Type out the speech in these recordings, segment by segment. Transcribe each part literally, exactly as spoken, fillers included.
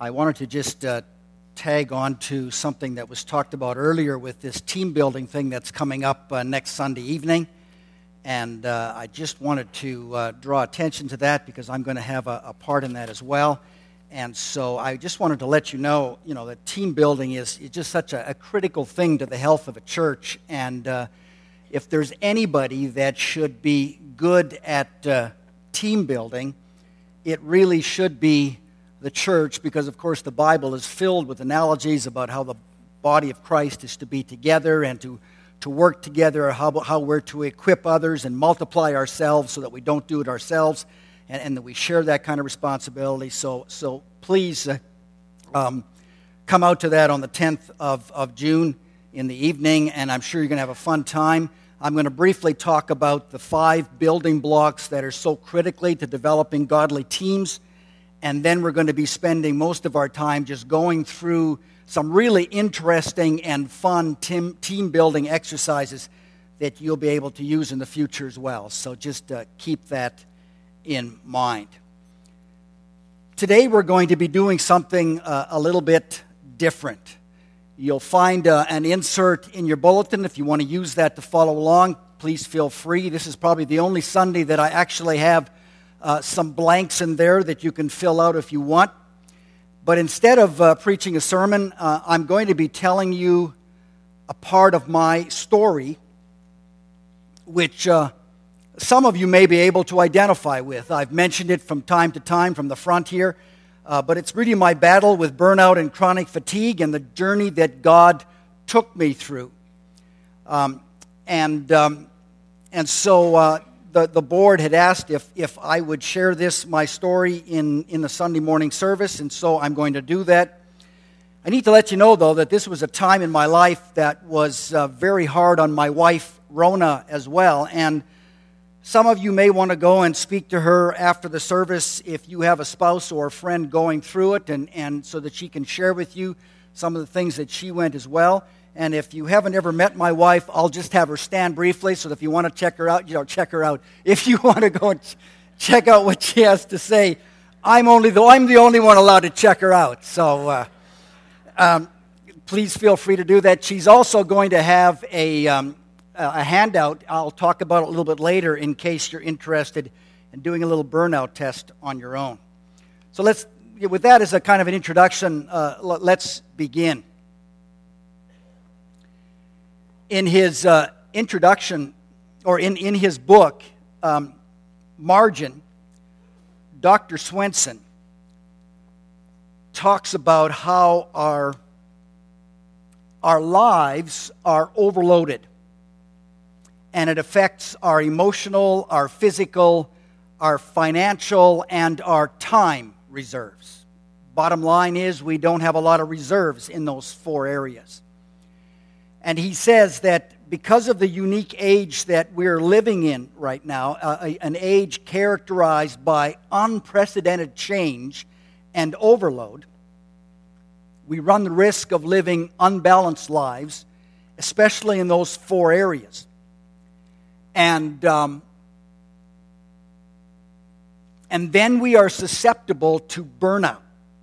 I wanted to just uh, tag on to something that was talked about earlier with this team building thing that's coming up uh, next Sunday evening. And uh, I just wanted to uh, draw attention to that because I'm going to have a, a part in that as well. And so I just wanted to let you know, you know, that team building is, is just such a, a critical thing to the health of a church. And uh, if there's anybody that should be good at uh, team building, it really should be the church, because of course the Bible is filled with analogies about how the body of Christ is to be together and to, to work together, how, how we're to equip others and multiply ourselves so that we don't do it ourselves, and, and that we share that kind of responsibility. So so please uh, um, come out to that on the tenth of, of June in the evening, and I'm sure you're going to have a fun time. I'm going to briefly talk about the five building blocks that are so critically to developing godly teams. And then we're going to be spending most of our time just going through some really interesting and fun team, team building exercises that you'll be able to use in the future as well. So just uh, keep that in mind. Today we're going to be doing something uh, a little bit different. You'll find uh, an insert in your bulletin. If you want to use that to follow along, please feel free. This is probably the only Sunday that I actually have uh, some blanks in there that you can fill out if you want. But instead of uh, preaching a sermon, uh, I'm going to be telling you a part of my story, which uh, some of you may be able to identify with. I've mentioned it from time to time from the front here. Uh, but it's really my battle with burnout and chronic fatigue and the journey that God took me through. Um, and um, and so uh, the, the board had asked if, if I would share this, my story, in, in the Sunday morning service, and so I'm going to do that. I need to let you know, though, that this was a time in my life that was uh, very hard on my wife, Rona, as well. And some of you may want to go and speak to her after the service if you have a spouse or a friend going through it, and, and so that she can share with you some of the things that she went as well. And if you haven't ever met my wife, I'll just have her stand briefly, so that if you want to check her out, you know, check her out. If you want to go and ch- check out what she has to say, I'm only the, I'm the only one allowed to check her out. So uh, um, please feel free to do that. She's also going to have a... Um, a handout I'll talk about it a little bit later in case you're interested in doing a little burnout test on your own. So let's, with that as a kind of an introduction, uh, let's begin. In his uh, introduction, or in, in his book, um, Margin, Doctor Swenson talks about how our, our lives are overloaded. And it affects our emotional, our physical, our financial, and our time reserves. Bottom line is we don't have a lot of reserves in those four areas. And he says that because of the unique age that we're living in right now, uh, an age characterized by unprecedented change and overload, we run the risk of living unbalanced lives, especially in those four areas. And um, and then we are susceptible to burnout.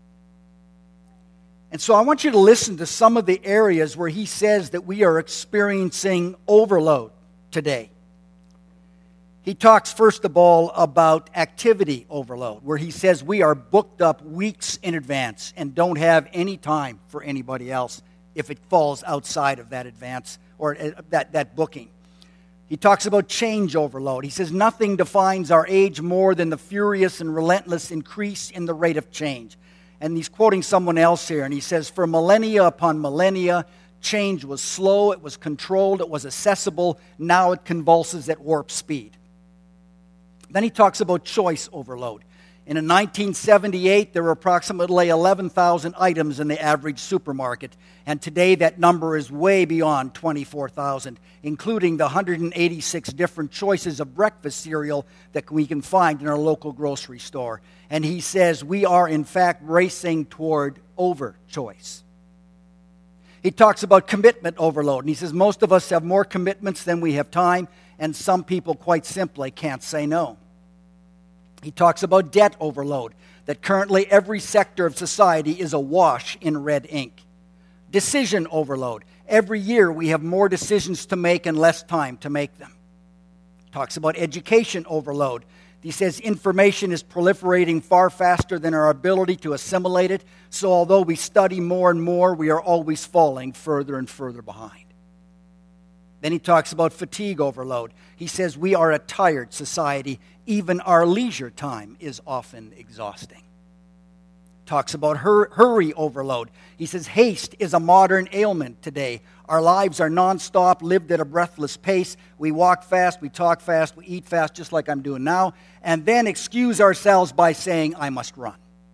And so I want you to listen to some of the areas where he says that we are experiencing overload today. He talks, first of all, about activity overload, where he says we are booked up weeks in advance and don't have any time for anybody else if it falls outside of that advance or that, that booking. He talks about change overload. He says nothing defines our age more than the furious and relentless increase in the rate of change. And he's quoting someone else here, and he says, for millennia upon millennia, change was slow, it was controlled, it was accessible. Now it convulses at warp speed. Then he talks about choice overload. In nineteen seventy-eight, there were approximately eleven thousand items in the average supermarket. And today that number is way beyond twenty-four thousand, including the one hundred eighty-six different choices of breakfast cereal that we can find in our local grocery store. And he says we are in fact racing toward over-choice. He talks about commitment overload. And he says most of us have more commitments than we have time, and some people quite simply can't say no. He talks about debt overload, that currently every sector of society is awash in red ink. Decision overload. Every year we have more decisions to make and less time to make them. Talks about education overload. He says information is proliferating far faster than our ability to assimilate it, so although we study more and more, we are always falling further and further behind. Then he talks about fatigue overload. He says we are a tired society. Even our leisure time is often exhausting. Talks about hur- hurry overload. He says haste is a modern ailment today. Our lives are nonstop, lived at a breathless pace. We walk fast, we talk fast, we eat fast, just like I'm doing now, and then excuse ourselves by saying, I must run.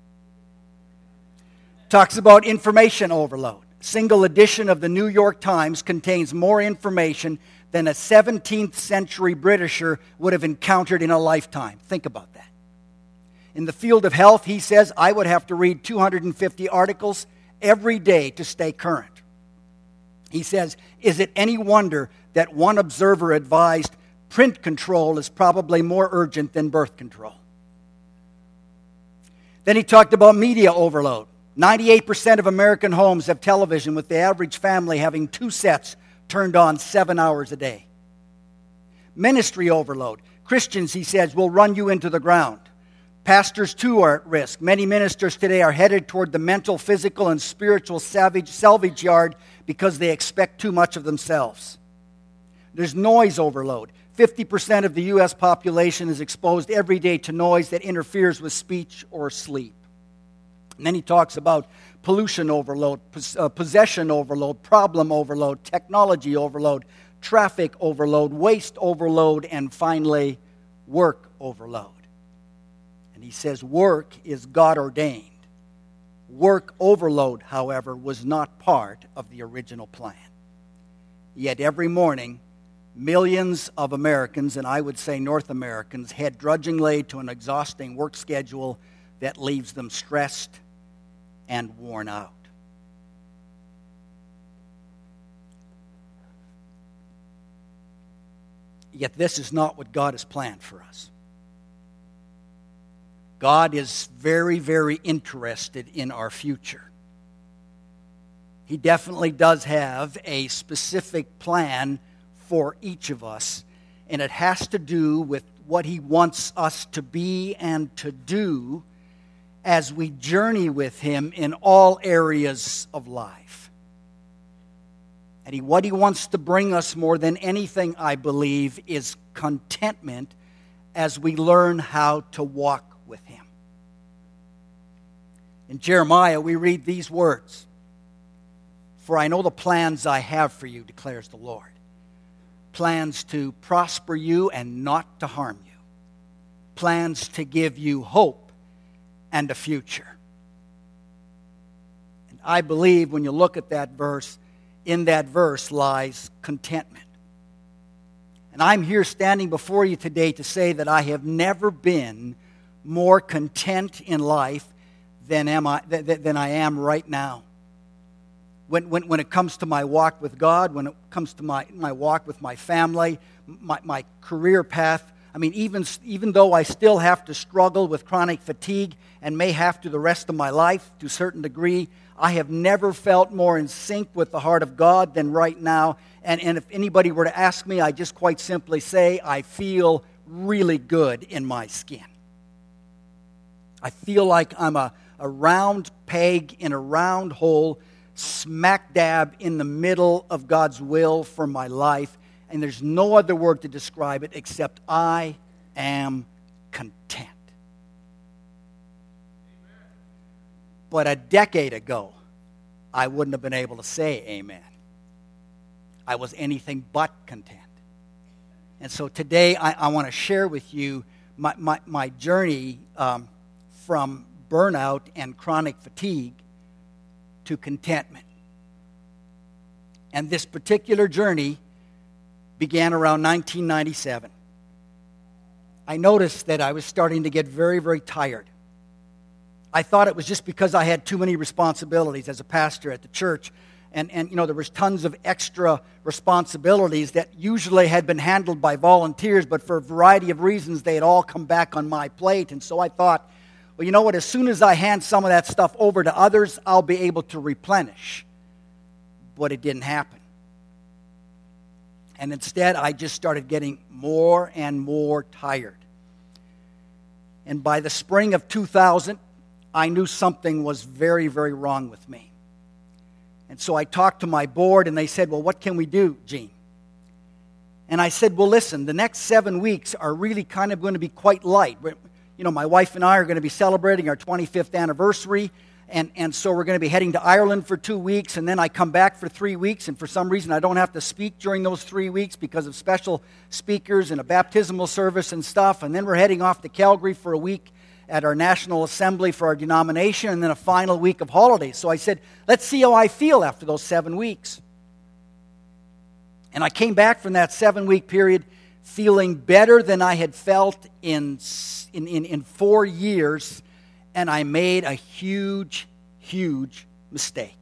Talks about information overload. Single edition of the New York Times contains more information than a seventeenth century Britisher would have encountered in a lifetime. Think about that. In the field of health, he says, I would have to read two hundred fifty articles every day to stay current. He says, is it any wonder that one observer advised print control is probably more urgent than birth control? Then he talked about media overload. ninety-eight percent of American homes have television, with the average family having two sets turned on seven hours a day. Ministry overload. Christians, he says, will run you into the ground. Pastors, too, are at risk. Many ministers today are headed toward the mental, physical, and spiritual salvage, salvage yard because they expect too much of themselves. There's noise overload. fifty percent of the U S population is exposed every day to noise that interferes with speech or sleep. And then he talks about pollution overload, uh, possession overload, problem overload, technology overload, traffic overload, waste overload, and finally, work overload. And he says work is God-ordained. Work overload, however, was not part of the original plan. Yet every morning, millions of Americans, and I would say North Americans, head drudgingly to an exhausting work schedule that leaves them stressed and worn out. Yet this is not what God has planned for us. God is very, very interested in our future. He definitely does have a specific plan for each of us, and it has to do with what He wants us to be and to do as we journey with Him in all areas of life. And he, what He wants to bring us more than anything, I believe, is contentment as we learn how to walk with Him. In Jeremiah, we read these words, "For I know the plans I have for you, declares the Lord. Plans to prosper you and not to harm you. Plans to give you hope and a future." And I believe when you look at that verse, in that verse lies contentment. And I'm here standing before you today to say that I have never been more content in life than am I than I am right now. When, when, when it comes to my walk with God, when it comes to my, my walk with my family, my, my career path, I mean, even, even though I still have to struggle with chronic fatigue and may have to the rest of my life to a certain degree, I have never felt more in sync with the heart of God than right now. And, and if anybody were to ask me, I just quite simply say, I feel really good in my skin. I feel like I'm a, a round peg in a round hole, smack dab in the middle of God's will for my life. And there's no other word to describe it except I am content. But a decade ago, I wouldn't have been able to say amen. I was anything but content. And so today I, I want to share with you my, my, my journey um, from burnout and chronic fatigue to contentment. And this particular journey began around nineteen ninety-seven. I noticed that I was starting to get very, very tired. I thought it was just because I had too many responsibilities as a pastor at the church And, and, you know, there was tons of extra responsibilities that usually had been handled by volunteers, but for a variety of reasons, they had all come back on my plate. And so I thought, well, you know what, as soon as I hand some of that stuff over to others, I'll be able to replenish. But it didn't happen. And instead, I just started getting more and more tired. And by the spring of two thousand, I knew something was very, very wrong with me. And so I talked to my board, and they said, well, what can we do, Gene? And I said, well, listen, the next seven weeks are really kind of going to be quite light. You know, my wife and I are going to be celebrating our twenty-fifth anniversary, and, and so we're going to be heading to Ireland for two weeks, and then I come back for three weeks, and for some reason I don't have to speak during those three weeks because of special speakers and a baptismal service and stuff, and then we're heading off to Calgary for a week at our National Assembly for our denomination, and then a final week of holidays. So I said, let's see how I feel after those seven weeks. And I came back from that seven-week period feeling better than I had felt in, in, in, in four years, and I made a huge, huge mistake.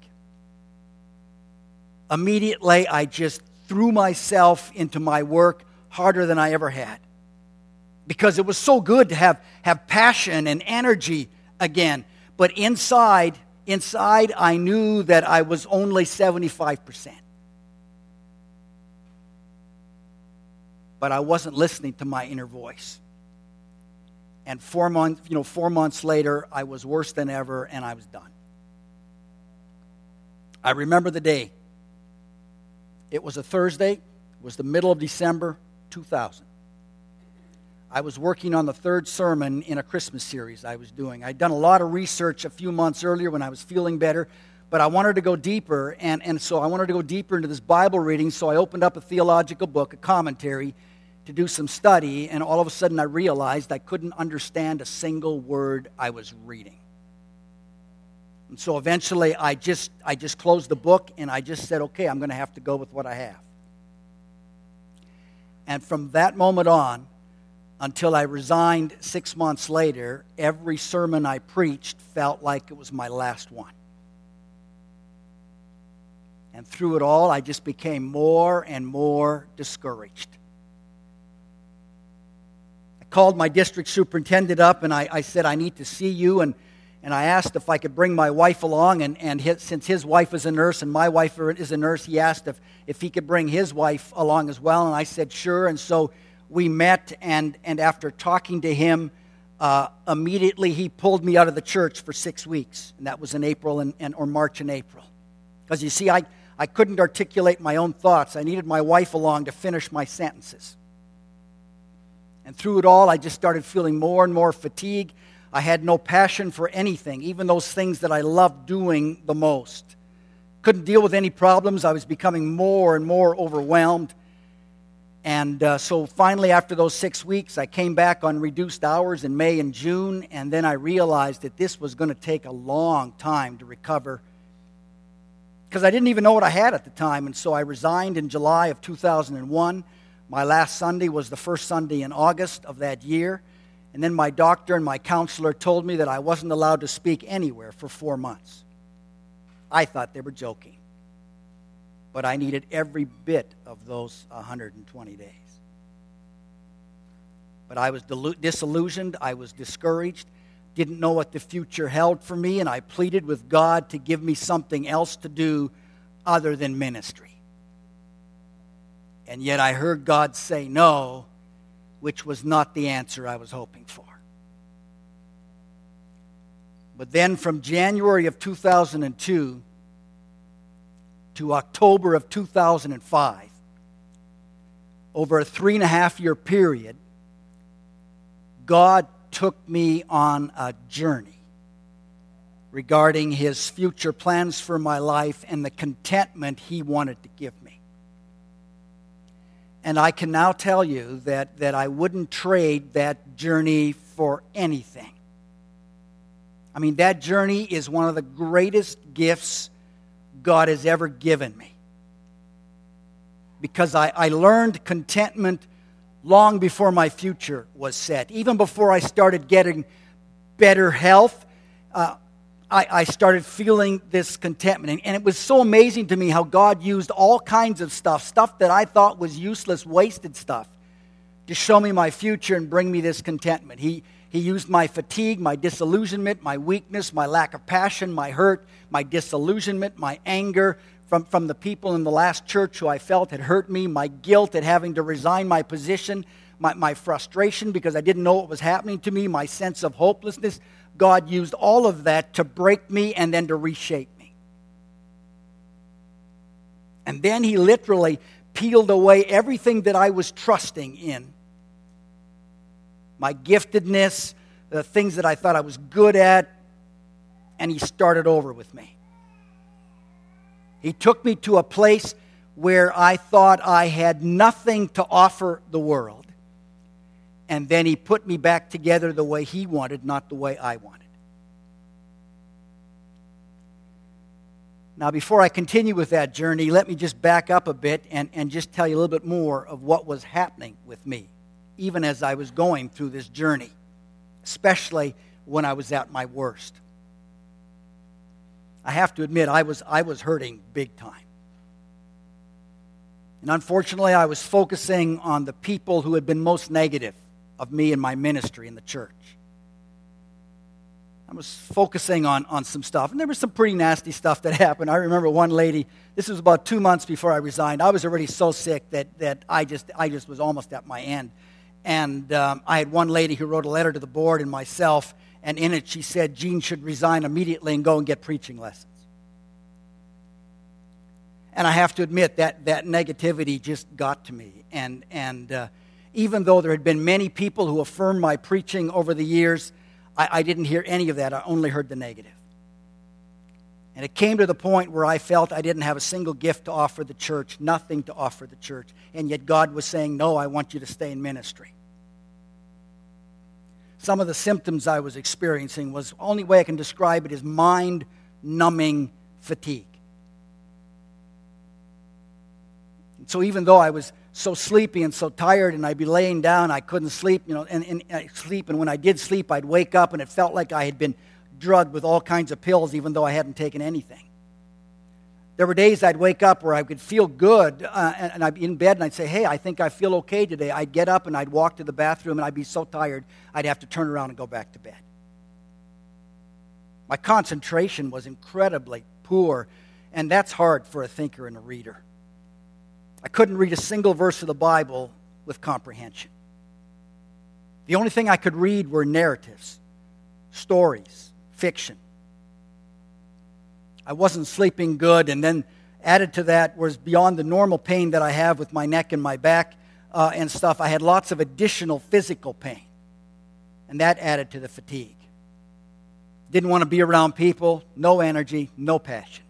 Immediately, I just threw myself into my work harder than I ever had. Because it was so good to have, have passion and energy again. But inside, inside, I knew that I was only seventy-five percent. But I wasn't listening to my inner voice. And four months, you know, four months later, I was worse than ever, and I was done. I remember the day. It was a Thursday. It was the middle of December, two thousand. I was working on the third sermon in a Christmas series I was doing. I'd done a lot of research a few months earlier when I was feeling better, but I wanted to go deeper, and, and so I wanted to go deeper into this Bible reading, so I opened up a theological book, a commentary, to do some study, and all of a sudden I realized I couldn't understand a single word I was reading. And so eventually I just, I just closed the book, and I just said, okay, I'm going to have to go with what I have. And from that moment on, until I resigned six months later, every sermon I preached felt like it was my last one. And through it all, I just became more and more discouraged. I called my district superintendent up, and I, I said, I need to see you, and, and I asked if I could bring my wife along, and, and his, since his wife is a nurse and my wife is a nurse, he asked if, if he could bring his wife along as well, and I said, sure, and so we met, and, and after talking to him, uh, immediately he pulled me out of the church for six weeks. And that was in April and, and or March and April. Because you see, I, I couldn't articulate my own thoughts. I needed my wife along to finish my sentences. And through it all, I just started feeling more and more fatigue. I had no passion for anything, even those things that I loved doing the most. Couldn't deal with any problems. I was becoming more and more overwhelmed. And uh, so finally, after those six weeks, I came back on reduced hours in May and June, and then I realized that this was going to take a long time to recover because I didn't even know what I had at the time. And so I resigned in July of two thousand one. My last Sunday was the first Sunday in August of that year. And then my doctor and my counselor told me that I wasn't allowed to speak anywhere for four months. I thought they were joking. But I needed every bit of those one hundred twenty days. But I was delu- disillusioned, I was discouraged, didn't know what the future held for me, and I pleaded with God to give me something else to do other than ministry. And yet I heard God say no, which was not the answer I was hoping for. But then from January of two thousand two to October of two thousand five, over a three and a half year period, God took me on a journey regarding His future plans for my life and the contentment He wanted to give me. And I can now tell you that, that I wouldn't trade that journey for anything. I mean, that journey is one of the greatest gifts God has ever given me. Because I, I learned contentment long before my future was set. Even before I started getting better health, uh, I, I started feeling this contentment. And, and it was so amazing to me how God used all kinds of stuff, stuff that I thought was useless, wasted stuff, to show me my future and bring me this contentment. He, he used my fatigue, my disillusionment, my weakness, my lack of passion, my hurt, my disillusionment, my anger from, from the people in the last church who I felt had hurt me, my guilt at having to resign my position, my, my frustration because I didn't know what was happening to me, my sense of hopelessness. God used all of that to break me and then to reshape me. And then He literally peeled away everything that I was trusting in. My giftedness, the things that I thought I was good at, and He started over with me. He took me to a place where I thought I had nothing to offer the world. And then He put me back together the way He wanted, not the way I wanted. Now, before I continue with that journey, let me just back up a bit and, and just tell you a little bit more of what was happening with me, even as I was going through this journey, especially when I was at my worst. I have to admit, I was, I was hurting big time. And unfortunately, I was focusing on the people who had been most negative of me and my ministry in the church. I was focusing on, on some stuff, and there was some pretty nasty stuff that happened. I remember one lady, this was about two months before I resigned. I was already so sick that, that I just I just was almost at my end. And um, I had one lady who wrote a letter to the board and myself, and in it she said Gene should resign immediately and go and get preaching lessons. And I have to admit that that negativity just got to me. And, and uh, even though there had been many people who affirmed my preaching over the years, I, I didn't hear any of that. I only heard the negative. And it came to the point where I felt I didn't have a single gift to offer the church, nothing to offer the church. And yet God was saying, no, I want you to stay in ministry. Some of the symptoms I was experiencing was, the only way I can describe it is mind-numbing fatigue. And so even though I was so sleepy and so tired and I'd be laying down, I couldn't sleep, you know, and, and, and sleep. And when I did sleep, I'd wake up and it felt like I had been drugged with all kinds of pills, even though I hadn't taken anything. There were days I'd wake up where I could feel good, uh, and, and I'd be in bed and I'd say, hey, I think I feel okay today. I'd get up and I'd walk to the bathroom and I'd be so tired, I'd have to turn around and go back to bed. My concentration was incredibly poor, and that's hard for a thinker and a reader. I couldn't read a single verse of the Bible with comprehension. The only thing I could read were narratives, stories, fiction. I wasn't sleeping good, and then added to that was beyond the normal pain that I have with my neck and my back uh, and stuff. I had lots of additional physical pain, and that added to the fatigue. Didn't want to be around people, no energy, no passion.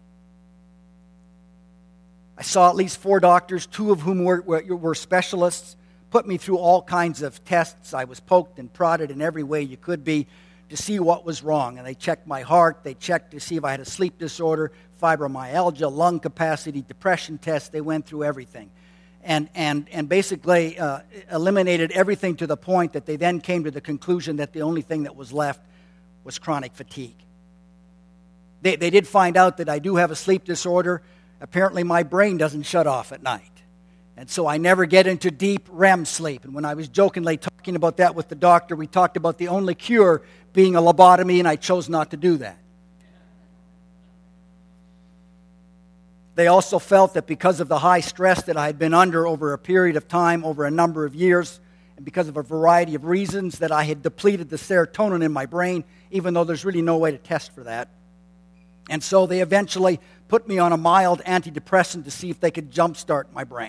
I saw at least four doctors, two of whom were, were, were specialists, put me through all kinds of tests. I was poked and prodded in every way you could be to see what was wrong. And they checked my heart. They checked to see if I had a sleep disorder, fibromyalgia, lung capacity, depression tests. They went through everything. And, and, and basically uh, eliminated everything to the point that they then came to the conclusion that the only thing that was left was chronic fatigue. They, they did find out that I do have a sleep disorder. Apparently my brain doesn't shut off at night. And so I never get into deep R E M sleep. And when I was jokingly talking about that with the doctor, we talked about the only cure being a lobotomy, and I chose not to do that. They also felt that because of the high stress that I had been under over a period of time, over a number of years, and because of a variety of reasons, that I had depleted the serotonin in my brain, even though there's really no way to test for that. And so they eventually put me on a mild antidepressant to see if they could jumpstart my brain.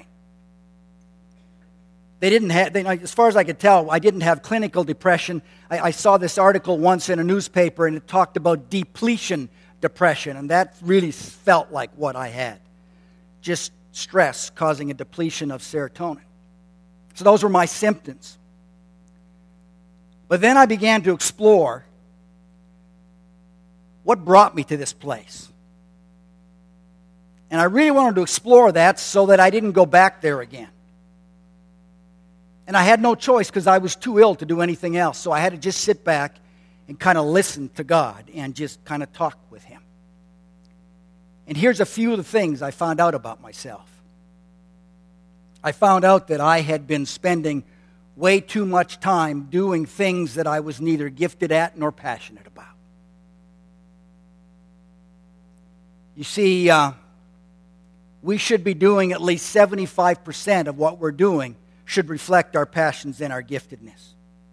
They didn't have, they, as far as I could tell, I didn't have clinical depression. I, I saw this article once in a newspaper, and it talked about depletion depression, and that really felt like what I had. Just stress causing a depletion of serotonin. So those were my symptoms. But then I began to explore what brought me to this place. And I really wanted to explore that so that I didn't go back there again. And I had no choice because I was too ill to do anything else. So I had to just sit back and kind of listen to God and just kind of talk with Him. And here's a few of the things I found out about myself. I found out that I had been spending way too much time doing things that I was neither gifted at nor passionate about. You see, uh, we should be doing at least seventy-five percent of what we're doing should reflect our passions and our giftedness.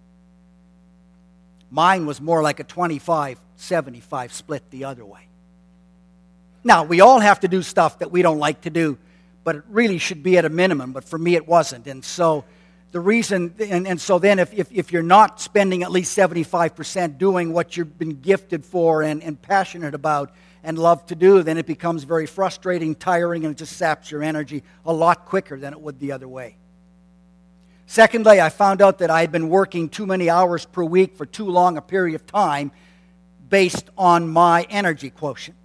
Mine was more like a twenty-five seventy-five split the other way. Now, we all have to do stuff that we don't like to do, but it really should be at a minimum. But for me, it wasn't. And so the reason, and, and so then if, if, if you're not spending at least seventy-five percent doing what you've been gifted for and, and passionate about and love to do, then it becomes very frustrating, tiring, and it just saps your energy a lot quicker than it would the other way. Secondly, I found out that I had been working too many hours per week for too long a period of time based on my energy quotient.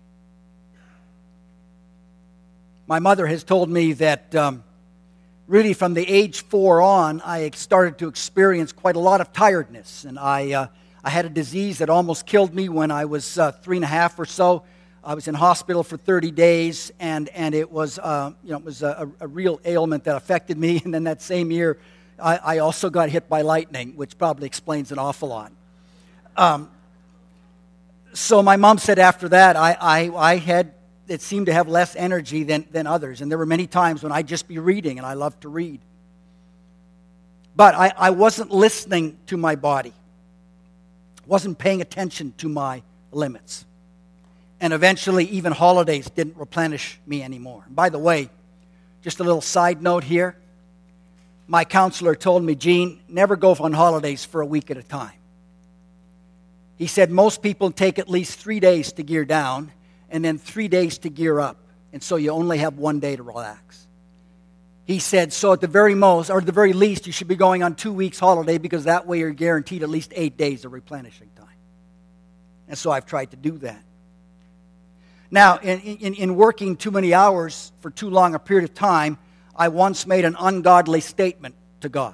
My mother has told me that um, really from the age four on, I started to experience quite a lot of tiredness. And I, uh, I had a disease that almost killed me when I was uh, three and a half or so. I was in hospital for thirty days, and, and it was uh, you know it was a, a real ailment that affected me. And then that same year, I, I also got hit by lightning, which probably explains an awful lot. Um, so my mom said after that, I, I, I had, it seemed to have less energy than, than others. And there were many times when I'd just be reading, and I loved to read. But I, I wasn't listening to my body. Wasn't paying attention to my limits. And eventually, even holidays didn't replenish me anymore. And by the way, just a little side note here. My counselor told me, Gene, never go on holidays for a week at a time. He said most people take at least three days to gear down and then three days to gear up. And so you only have one day to relax. He said, so at the very most, or at the very least, you should be going on two weeks holiday because that way you're guaranteed at least eight days of replenishing time. And so I've tried to do that. Now, in, in, in working too many hours for too long a period of time, I once made an ungodly statement to God.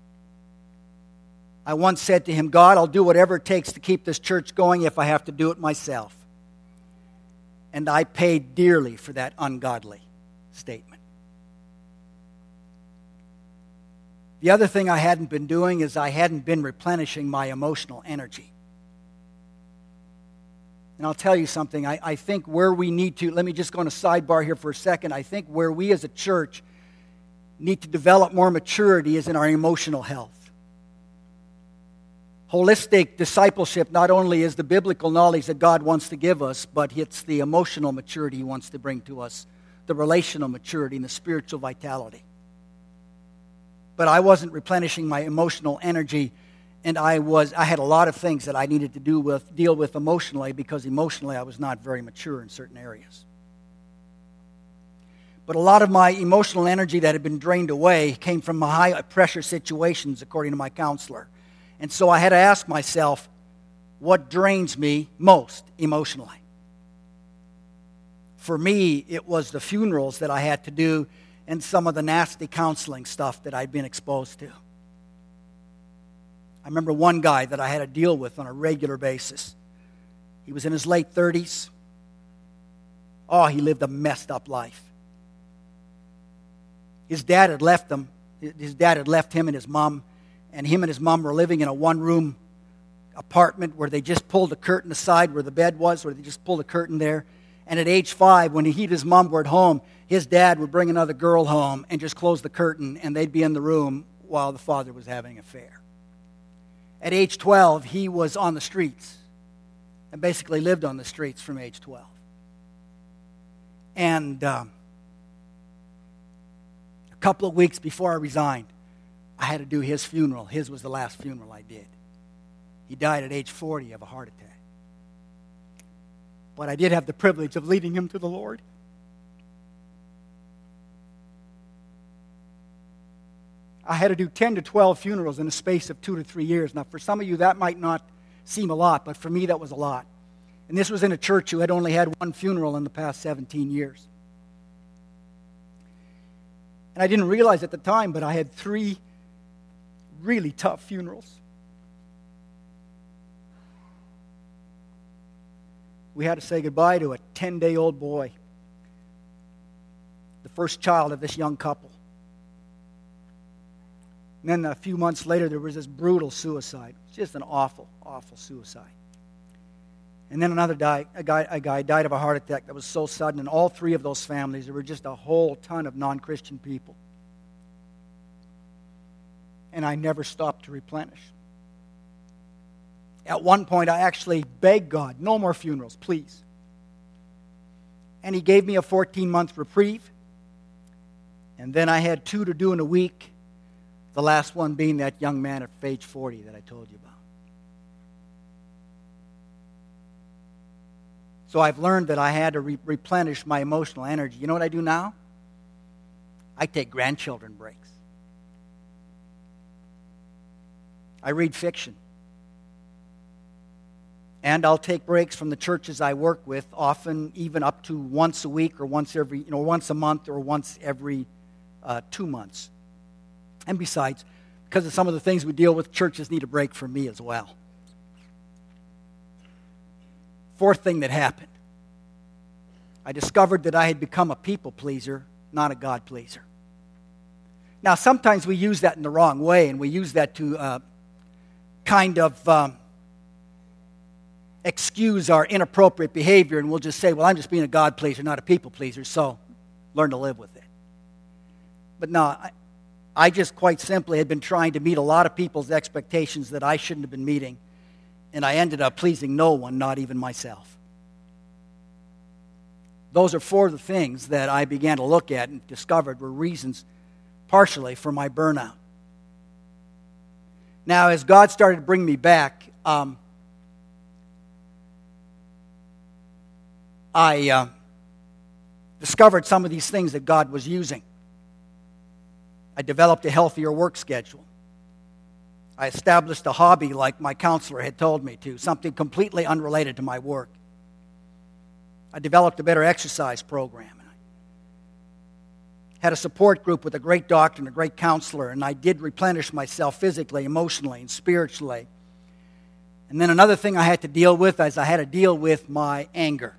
I once said to Him, God, I'll do whatever it takes to keep this church going if I have to do it myself. And I paid dearly for that ungodly statement. The other thing I hadn't been doing is I hadn't been replenishing my emotional energy. And I'll tell you something, I, I think where we need to, let me just go on a sidebar here for a second. I think where we as a church need to develop more maturity is in our emotional health. Holistic discipleship not only is the biblical knowledge that God wants to give us, but it's the emotional maturity He wants to bring to us, the relational maturity and the spiritual vitality. But I wasn't replenishing my emotional energy. And I was I had a lot of things that I needed to do with deal with emotionally because emotionally I was not very mature in certain areas. But a lot of my emotional energy that had been drained away came from high pressure situations, according to my counselor. And so I had to ask myself, what drains me most emotionally? For me, it was the funerals that I had to do and some of the nasty counseling stuff that I'd been exposed to. I remember one guy that I had to deal with on a regular basis. He was in his late thirties. Oh, he lived a messed up life. His dad had left him. His dad had left him and his mom, and him and his mom were living in a one-room apartment where they just pulled the curtain aside where the bed was, where they just pulled the curtain there. And at age five, when he and his mom were at home, his dad would bring another girl home and just close the curtain, and they'd be in the room while the father was having an affair. At age twelve, he was on the streets and basically lived on the streets from age twelve. And um, a couple of weeks before I resigned, I had to do his funeral. His was the last funeral I did. He died at age forty of a heart attack. But I did have the privilege of leading him to the Lord. I had to do ten to twelve funerals in a space of two to three years. Now, for some of you, that might not seem a lot, but for me, that was a lot. And this was in a church who had only had one funeral in the past seventeen years. And I didn't realize at the time, but I had three really tough funerals. we had to say goodbye to a ten-day-old boy, the first child of this young couple. And then a few months later, there was this brutal suicide. Just an awful, awful suicide. And then another die, a guy, a guy died of a heart attack that was so sudden. And all three of those families, there were just a whole ton of non-Christian people. And I never stopped to replenish. At one point, I actually begged God, no more funerals, please. And He gave me a fourteen-month reprieve. And then I had two to do in a week, the last one being that young man at age forty that I told you about. So I've learned that I had to re- replenish my emotional energy. You know what I do now? I take grandchildren breaks. I read fiction. And I'll take breaks from the churches I work with, often even up to once a week or once every, you know, once a month or once every uh, two months. And besides, because of some of the things we deal with, churches need a break from me as well. Fourth thing that happened, I discovered that I had become a people pleaser, not a God pleaser. Now, sometimes we use that in the wrong way, and we use that to uh, kind of um, excuse our inappropriate behavior, and we'll just say, well, I'm just being a God pleaser, not a people pleaser, so learn to live with it. But no, I, I just quite simply had been trying to meet a lot of people's expectations that I shouldn't have been meeting, and I ended up pleasing no one, not even myself. Those are four of the things that I began to look at and discovered were reasons, partially, for my burnout. Now, as God started to bring me back, um, I uh, discovered some of these things that God was using. I developed a healthier work schedule. I established a hobby like my counselor had told me to, something completely unrelated to my work. I developed a better exercise program. And I had a support group with a great doctor and a great counselor, and I did replenish myself physically, emotionally, and spiritually. And then another thing I had to deal with is I had to deal with my anger.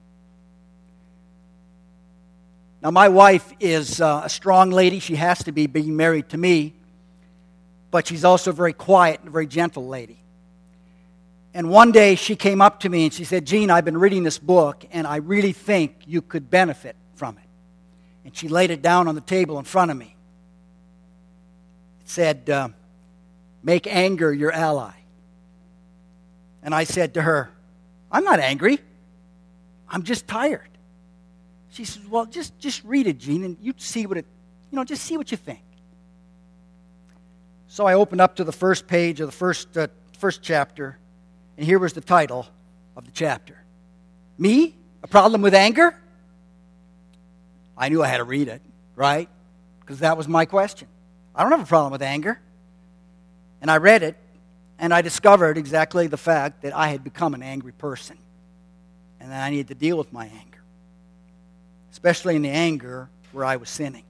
Now, my wife is uh, a strong lady. She has to be, being married to me. But she's also a very quiet and very gentle lady. And one day she came up to me and she said, Gene, I've been reading this book and I really think you could benefit from it. And she laid it down on the table in front of me. It said, uh, make anger your ally. And I said to her, I'm not angry. I'm just tired. She says, well, just, just read it, Gene, and you see what it, you know, just see what you think. So I opened up to the first page of the first uh, first chapter, and here was the title of the chapter. Me? A problem with anger? I knew I had to read it, right? Because that was my question. I don't have a problem with anger. And I read it, and I discovered exactly the fact that I had become an angry person, and that I needed to deal with my anger, especially in the anger where I was sinning.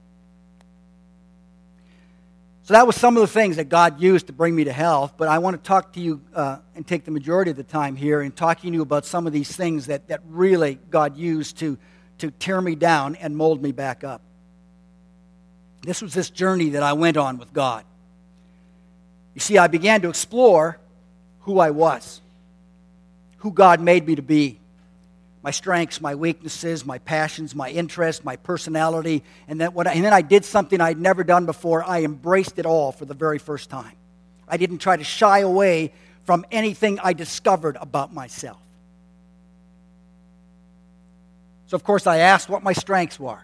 So that was some of the things that God used to bring me to health, but I want to talk to you uh, and take the majority of the time here in talking to you about some of these things that, that really God used to, to tear me down and mold me back up. This was this journey that I went on with God. You see, I began to explore who I was, who God made me to be. My strengths, my weaknesses, my passions, my interests, my personality. And then, when I, and then I did something I'd never done before. I embraced it all for the very first time. I didn't try to shy away from anything I discovered about myself. So, of course, I asked what my strengths were.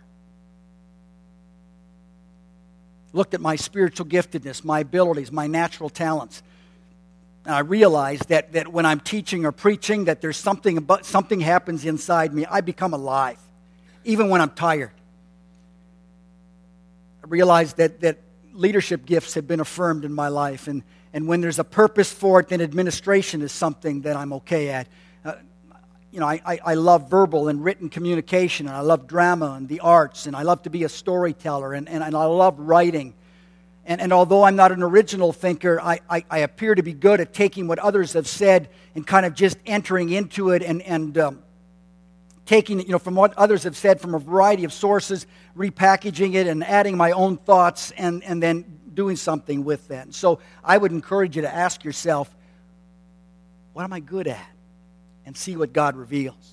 Looked at my spiritual giftedness, my abilities, my natural talents. And I realized that, that when I'm teaching or preaching, that there's something about something happens inside me. I become alive, even when I'm tired. I realized that, that leadership gifts have been affirmed in my life. And, and when there's a purpose for it, then administration is something that I'm okay at. Uh, you know, I, I, I love verbal and written communication, and I love drama and the arts, and I love to be a storyteller, and, and, and I love writing. And, and although I'm not an original thinker, I, I, I appear to be good at taking what others have said and kind of just entering into it and, and um, taking it, you know, from what others have said from a variety of sources, repackaging it and adding my own thoughts and, and then doing something with that. So I would encourage you to ask yourself, what am I good at? And see what God reveals.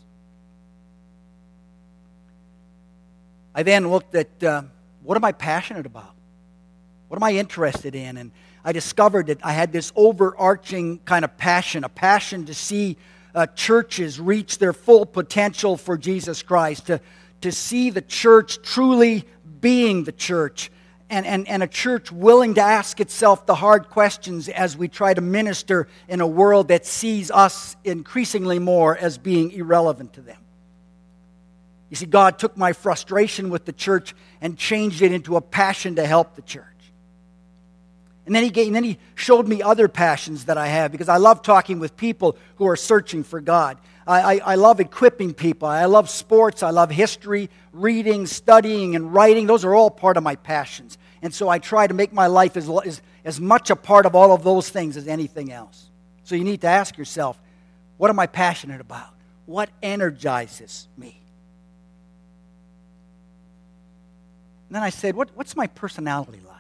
I then looked at uh, what am I passionate about? What am I interested in? And I discovered that I had this overarching kind of passion, a passion to see uh, churches reach their full potential for Jesus Christ, to, to see the church truly being the church, and, and, and a church willing to ask itself the hard questions as we try to minister in a world that sees us increasingly more as being irrelevant to them. You see, God took my frustration with the church and changed it into a passion to help the church. And then he gave, and then he showed me other passions that I have, because I love talking with people who are searching for God. I, I, I love equipping people. I love sports. I love history, reading, studying, and writing. Those are all part of my passions. And so I try to make my life as, as, as much a part of all of those things as anything else. So you need to ask yourself, what am I passionate about? What energizes me? And then I said, what, what's my personality like?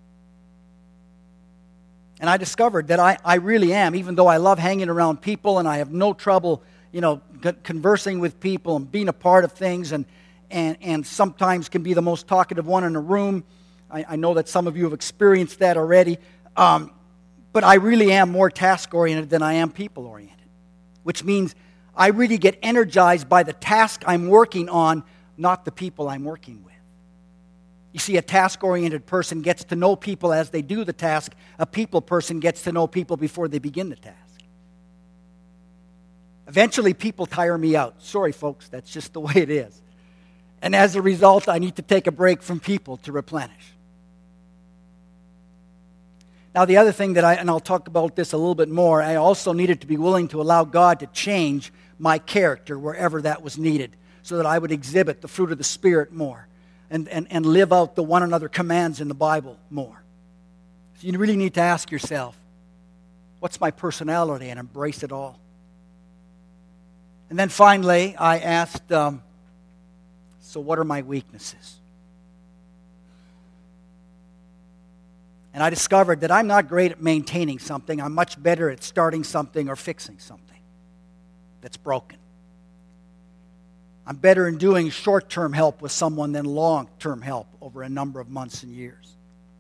And I discovered that I, I really am, even though I love hanging around people and I have no trouble, you know, conversing with people and being a part of things, and and, and sometimes can be the most talkative one in the room. I, I know that some of you have experienced that already. Um, but I really am more task-oriented than I am people-oriented, which means I really get energized by the task I'm working on, not the people I'm working with. You see, a task-oriented person gets to know people as they do the task. A people person gets to know people before they begin the task. Eventually, people tire me out. Sorry, folks, that's just the way it is. And as a result, I need to take a break from people to replenish. Now, the other thing that I, and I'll talk about this a little bit more, I also needed to be willing to allow God to change my character wherever that was needed, so that I would exhibit the fruit of the Spirit more. And, and, and live out the one another commands in the Bible more. So you really need to ask yourself, what's my personality, and embrace it all. And then finally, I asked, um, so what are my weaknesses? And I discovered that I'm not great at maintaining something. I'm much better at starting something or fixing something that's broken. I'm better in doing short-term help with someone than long-term help over a number of months and years.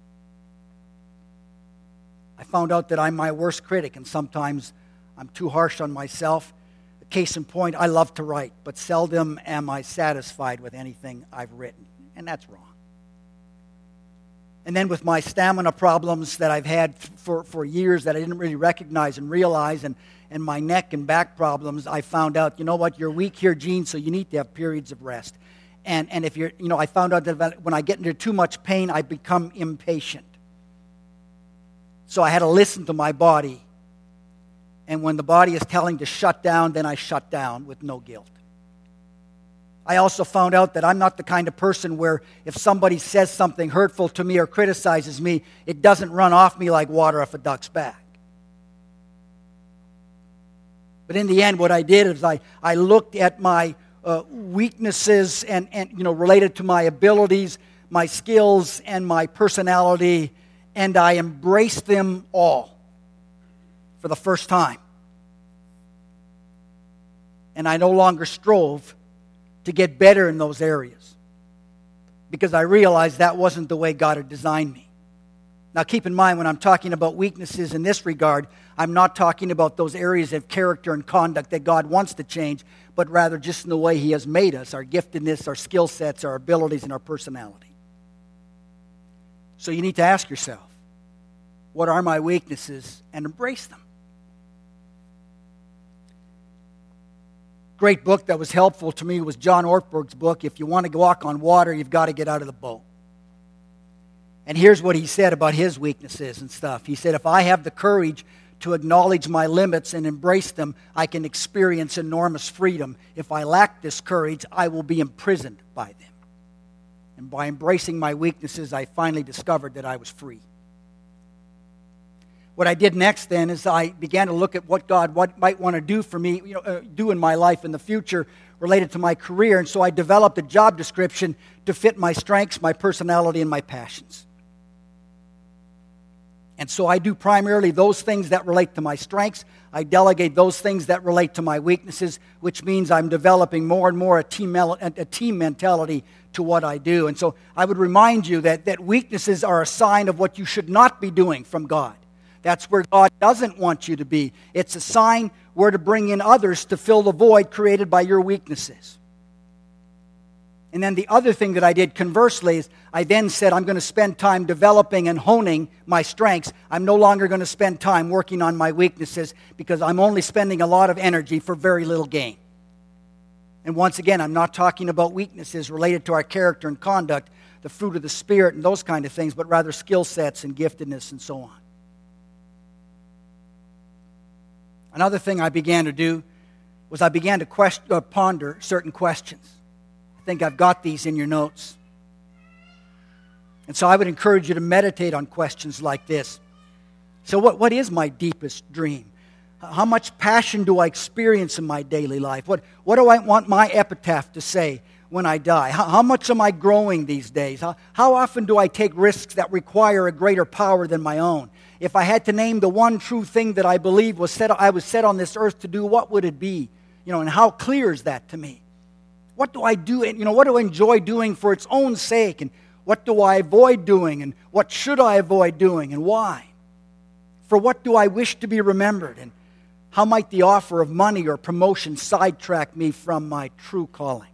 I found out that I'm my worst critic, and sometimes I'm too harsh on myself. Case in point, I love to write, but seldom am I satisfied with anything I've written, and that's wrong. And then with my stamina problems that I've had for, for years that I didn't really recognize and realize, and and my neck and back problems, I found out, you know what, you're weak here, Gene, so you need to have periods of rest. And and if you're, you know, I found out that when I get into too much pain, I become impatient. So I had to listen to my body. And when the body is telling to shut down, then I shut down with no guilt. I also found out that I'm not the kind of person where if somebody says something hurtful to me or criticizes me, it doesn't run off me like water off a duck's back. But in the end, what I did is I, I looked at my uh, weaknesses and, and, you know, related to my abilities, my skills, and my personality, and I embraced them all for the first time. And I no longer strove to get better in those areas, because I realized that wasn't the way God had designed me. Now, keep in mind, when I'm talking about weaknesses in this regard, I'm not talking about those areas of character and conduct that God wants to change, but rather just in the way He has made us, our giftedness, our skill sets, our abilities, and our personality. So you need to ask yourself, what are my weaknesses, and embrace them. Great book that was helpful to me was John Ortberg's book, If You Want to Walk on Water, You've Got to Get Out of the Boat. And here's what he said about his weaknesses and stuff. He said, if I have the courage to acknowledge my limits and embrace them, I can experience enormous freedom. If I lack this courage, I will be imprisoned by them. And by embracing my weaknesses, I finally discovered that I was free. what I did next then is I began to look at what God what might want to do for me, you know, uh, do in my life in the future related to my career. And so I developed a job description to fit my strengths, my personality, and my passions. And so I do primarily those things that relate to my strengths. I delegate those things that relate to my weaknesses, which means I'm developing more and more a team, a team mentality to what I do. And so I would remind you that, that weaknesses are a sign of what you should not be doing from God. That's where God doesn't want you to be. It's a sign where to bring in others to fill the void created by your weaknesses. And then the other thing that I did conversely is I then said I'm going to spend time developing and honing my strengths. I'm no longer going to spend time working on my weaknesses because I'm only spending a lot of energy for very little gain. And once again, I'm not talking about weaknesses related to our character and conduct, the fruit of the Spirit and those kind of things, but rather skill sets and giftedness and so on. Another thing I began to do was I began to question, uh, ponder certain questions. I think I've got these in your notes. And so I would encourage you to meditate on questions like this. So what, what is my deepest dream? How much passion do I experience in my daily life? What, what do I want my epitaph to say when I die? How, how much am I growing these days? How, how often do I take risks that require a greater power than my own? If I had to name the one true thing that I believe was set, I was set on this earth to do, what would it be? You know, and how clear is that to me? What do I do? You know, what do I enjoy doing for its own sake? And what do I avoid doing? And what should I avoid doing? And why? For what do I wish to be remembered? And how might the offer of money or promotion sidetrack me from my true calling?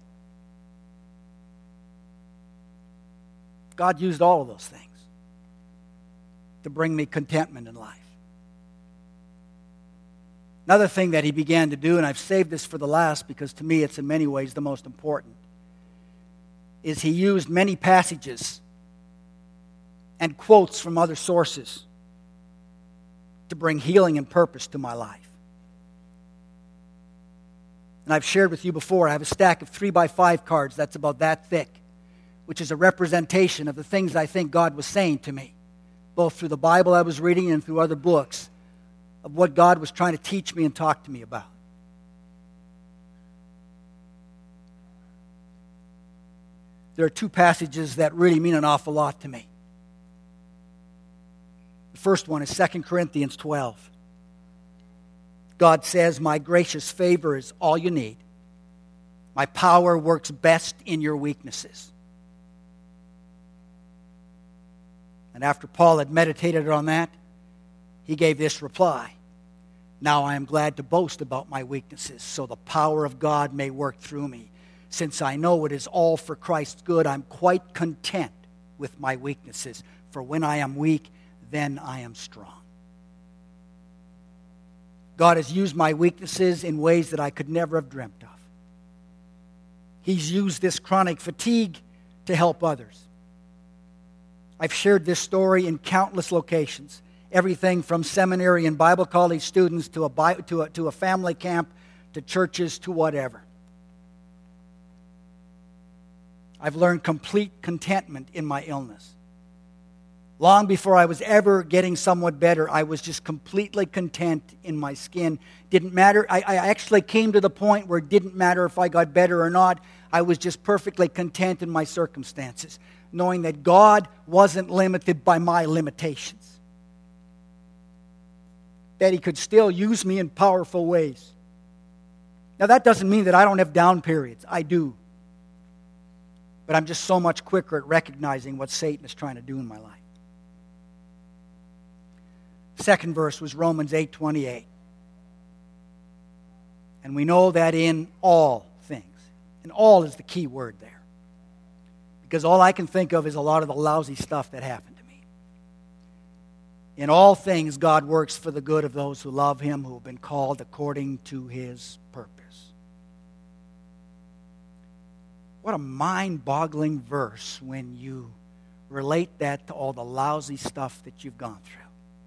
God used all of those things to bring me contentment in life. Another thing that he began to do, and I've saved this for the last because to me it's in many ways the most important, is he used many passages and quotes from other sources to bring healing and purpose to my life. And I've shared with you before, I have a stack of three by five cards that's about that thick, which is a representation of the things I think God was saying to me, both through the Bible I was reading and through other books, of what God was trying to teach me and talk to me about. There are two passages that really mean an awful lot to me. The first one is Second Corinthians twelve. God says, "My gracious favor is all you need. My power works best in your weaknesses." And after Paul had meditated on that, he gave this reply: "Now I am glad to boast about my weaknesses, so the power of God may work through me. Since I know it is all for Christ's good, I'm quite content with my weaknesses. For when I am weak, then I am strong." God has used my weaknesses in ways that I could never have dreamt of. He's used this chronic fatigue to help others. I've shared this story in countless locations. Everything from seminary and Bible college students to a, to a, to a family camp to churches to whatever. I've learned complete contentment in my illness. Long before I was ever getting somewhat better, I was just completely content in my skin. Didn't matter. I, I actually came to the point where it didn't matter if I got better or not. I was just perfectly content in my circumstances, knowing that God wasn't limited by my limitations, that He could still use me in powerful ways. Now, that doesn't mean that I don't have down periods. I do. But I'm just so much quicker at recognizing what Satan is trying to do in my life. Second verse was Romans eight twenty-eight. And we know that in all things, and all is the key word there, because all I can think of is a lot of the lousy stuff that happened to me. In all things, God works for the good of those who love Him, who have been called according to His purpose. What a mind-boggling verse when you relate that to all the lousy stuff that you've gone through.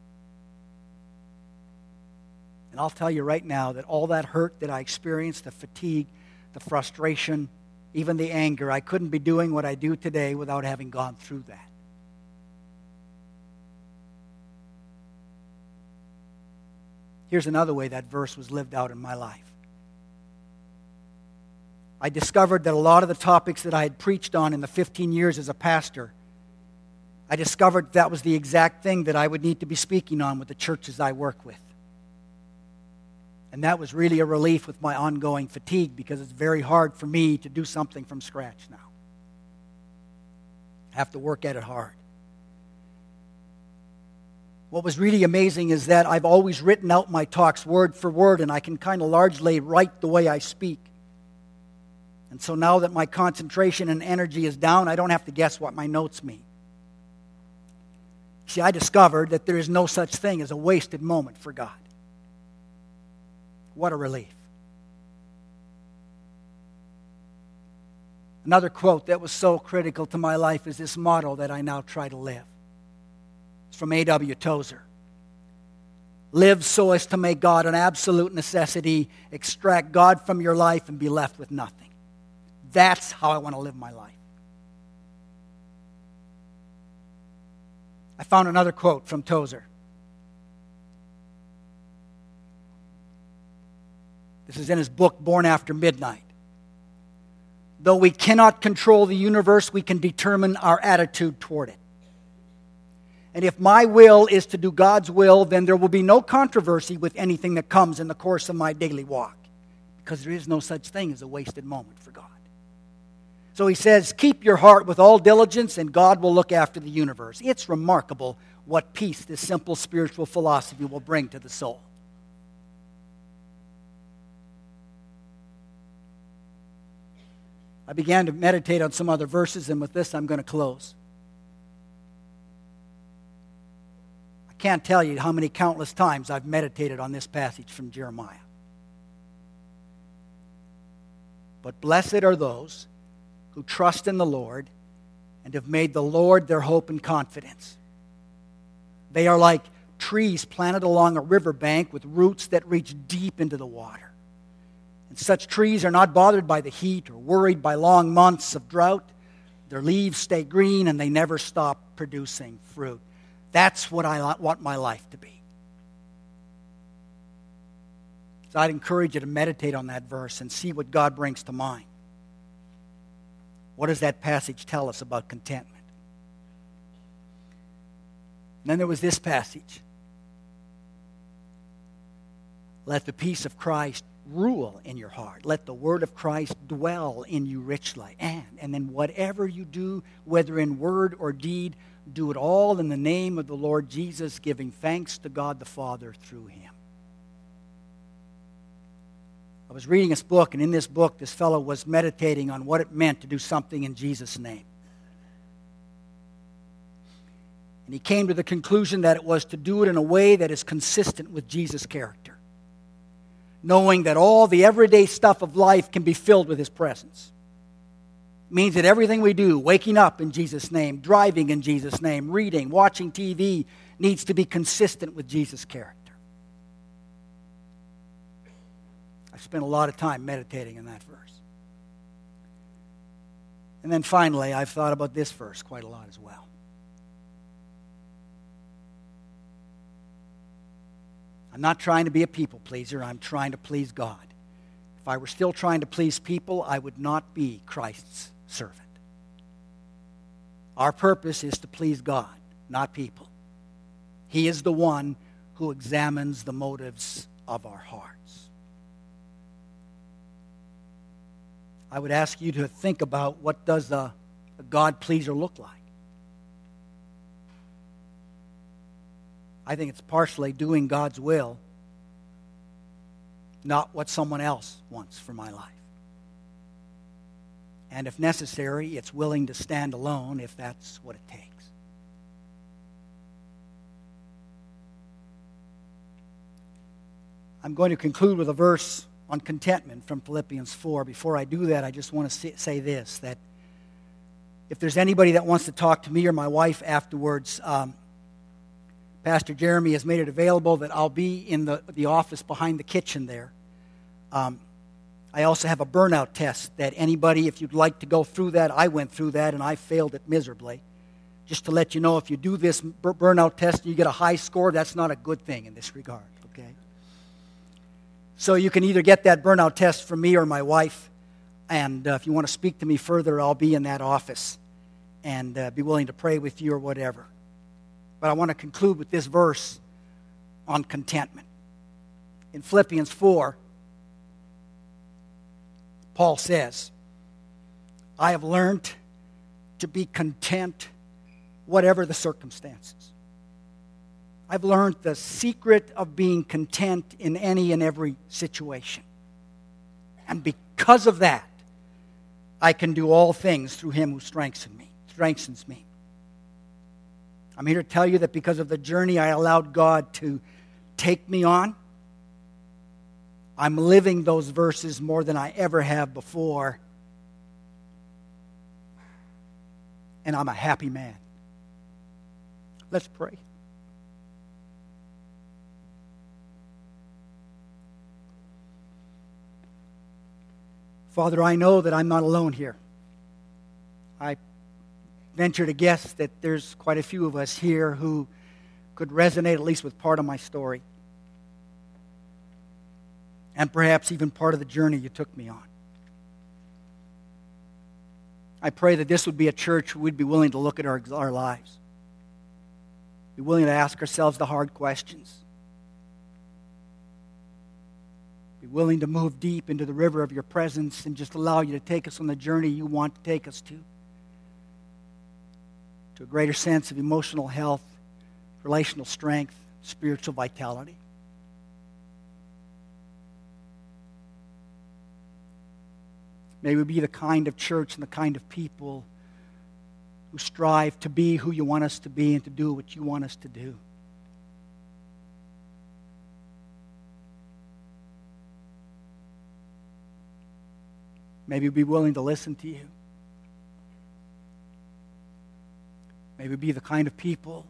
And I'll tell you right now that all that hurt that I experienced, the fatigue, the frustration, even the anger, I couldn't be doing what I do today without having gone through that. Here's another way that verse was lived out in my life. I discovered that a lot of the topics that I had preached on in the fifteen years as a pastor, I discovered that was the exact thing that I would need to be speaking on with the churches I work with. And that was really a relief with my ongoing fatigue, because it's very hard for me to do something from scratch now. I have to work at it hard. What was really amazing is that I've always written out my talks word for word, and I can kind of largely write the way I speak. And so now that my concentration and energy is down, I don't have to guess what my notes mean. See, I discovered that there is no such thing as a wasted moment for God. What a relief. Another quote that was so critical to my life is this motto that I now try to live. It's from A W Tozer. Live so as to make God an absolute necessity, extract God from your life, and be left with nothing. That's how I want to live my life. I found another quote from Tozer. This is in his book, Born After Midnight. Though we cannot control the universe, we can determine our attitude toward it. And if my will is to do God's will, then there will be no controversy with anything that comes in the course of my daily walk, because there is no such thing as a wasted moment for God. So he says, keep your heart with all diligence, and God will look after the universe. It's remarkable what peace this simple spiritual philosophy will bring to the soul. I began to meditate on some other verses, and with this I'm going to close. I can't tell you how many countless times I've meditated on this passage from Jeremiah. But blessed are those who trust in the Lord and have made the Lord their hope and confidence. They are like trees planted along a riverbank with roots that reach deep into the water. And such trees are not bothered by the heat or worried by long months of drought. Their leaves stay green and they never stop producing fruit. That's what I want my life to be. So I'd encourage you to meditate on that verse and see what God brings to mind. What does that passage tell us about contentment? And then there was this passage. Let the peace of Christ rule in your heart. Let the word of Christ dwell in you richly. And, and then whatever you do, whether in word or deed, do it all in the name of the Lord Jesus, giving thanks to God the Father through him. I was reading this book, and in this book, this fellow was meditating on what it meant to do something in Jesus' name. And he came to the conclusion that it was to do it in a way that is consistent with Jesus' character, knowing that all the everyday stuff of life can be filled with his presence. It means that everything we do, waking up in Jesus' name, driving in Jesus' name, reading, watching T V, needs to be consistent with Jesus' character. I spent a lot of time meditating on that verse. And then finally, I've thought about this verse quite a lot as well. I'm not trying to be a people pleaser. I'm trying to please God. If I were still trying to please people, I would not be Christ's servant. Our purpose is to please God, not people. He is the one who examines the motives of our hearts. I would ask you to think about, what does a, a God-pleaser look like? I think it's partially doing God's will, not what someone else wants for my life. And if necessary, it's willing to stand alone if that's what it takes. I'm going to conclude with a verse on contentment from Philippians four. Before I do that, I just want to say this, that if there's anybody that wants to talk to me or my wife afterwards, um, Pastor Jeremy has made it available that I'll be in the, the office behind the kitchen there. Um, I also have a burnout test that anybody, if you'd like to go through that, I went through that and I failed it miserably. Just to let you know, if you do this burnout test and you get a high score, that's not a good thing in this regard, okay? So you can either get that burnout test from me or my wife. And uh, if you want to speak to me further, I'll be in that office and uh, be willing to pray with you or whatever. But I want to conclude with this verse on contentment. In Philippians four, Paul says, I have learned to be content whatever the circumstances. I've learned the secret of being content in any and every situation. And because of that, I can do all things through him who strengthens me. Strengthens me. I'm here to tell you that because of the journey I allowed God to take me on, I'm living those verses more than I ever have before. And I'm a happy man. Let's pray. Father, I know that I'm not alone here. I venture to guess that there's quite a few of us here who could resonate at least with part of my story. And perhaps even part of the journey you took me on. I pray that this would be a church where we'd be willing to look at our, our lives. Be willing to ask ourselves the hard questions. Be willing to move deep into the river of your presence and just allow you to take us on the journey you want to take us to. To a greater sense of emotional health, relational strength, spiritual vitality. May we be the kind of church and the kind of people who strive to be who you want us to be and to do what you want us to do. May we be willing to listen to you. May we be the kind of people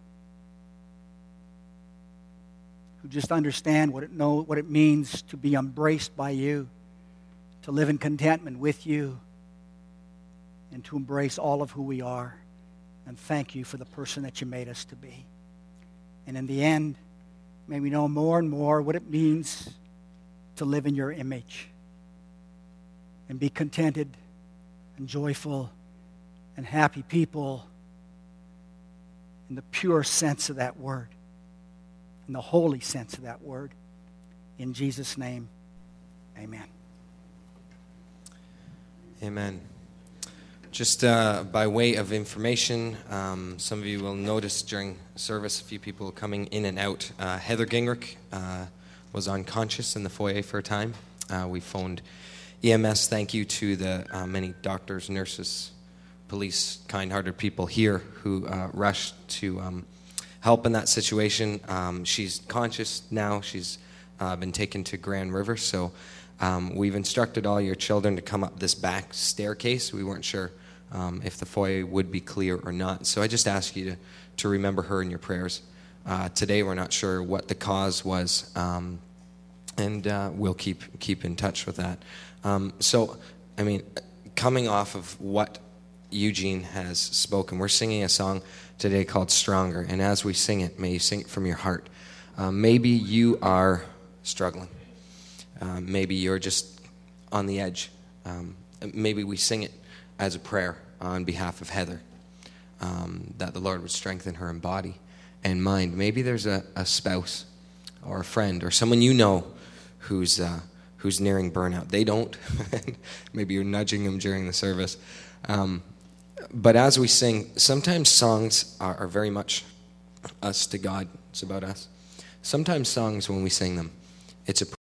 who just understand what it know what it means to be embraced by you, to live in contentment with you, and to embrace all of who we are. And thank you for the person that you made us to be. And in the end, may we know more and more what it means to live in your image and be contented and joyful and happy people in the pure sense of that word, in the holy sense of that word. In Jesus' name, amen. Amen. Just uh, by way of information, um, some of you will notice during service a few people coming in and out. Uh, Heather Gingrich uh, was unconscious in the foyer for a time. Uh, we phoned E M S. Thank you to the uh, many doctors, nurses, police, kind-hearted people here who uh, rushed to um, help in that situation. Um, she's conscious now. She's uh, been taken to Grand River, so um, we've instructed all your children to come up this back staircase. We weren't sure um, if the foyer would be clear or not, so I just ask you to, to remember her in your prayers. Uh, today we're not sure what the cause was, um, and uh, we'll keep keep in touch with that. Um, so, I mean, coming off of what Eugene has spoken, we're singing a song today called Stronger, and as we sing it, may you sing it from your heart. Uh, maybe you are struggling. Uh, maybe you're just on the edge. Um, maybe we sing it as a prayer on behalf of Heather, um, that the Lord would strengthen her in body and mind. Maybe there's a, a spouse or a friend or someone you know who's uh, who's nearing burnout. They don't. Maybe you're nudging them during the service. Um, but as we sing, sometimes songs are, are very much us to God. It's about us. Sometimes songs, when we sing them, it's a